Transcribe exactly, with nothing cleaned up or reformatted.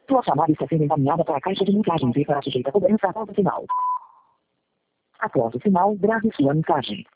Sua chamada está sendo encaminhada para a caixa de mensagens e para sujeita a cobrança após o sinal. Após o sinal, grave sua mensagem.